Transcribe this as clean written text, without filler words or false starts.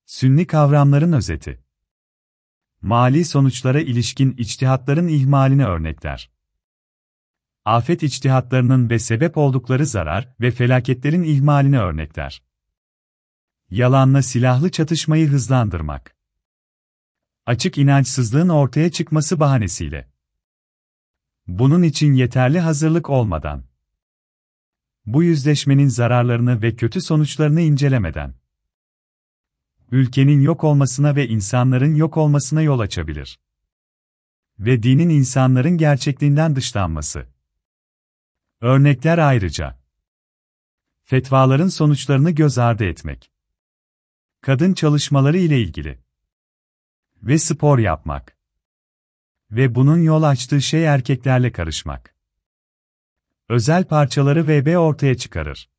Sünni kavramların özeti. Mali sonuçlara ilişkin içtihatların ihmaline örnekler. Afet içtihatlarının ve sebep oldukları zarar ve felaketlerin ihmaline örnekler. Yalanla silahlı çatışmayı hızlandırmak. Açık inançsızlığın ortaya çıkması bahanesiyle. Bunun için yeterli hazırlık olmadan. Bu yüzleşmenin zararlarını ve kötü sonuçlarını incelemeden. Ülkenin yok olmasına ve insanların yok olmasına yol açabilir. Ve dinin insanların gerçekliğinden dışlanması. Örnekler ayrıca. Fetvaların sonuçlarını göz ardı etmek. Kadın çalışmaları ile ilgili. Ve spor yapmak. Ve bunun yol açtığı şey erkeklerle karışmak. Özel parçaları VB ortaya çıkarır.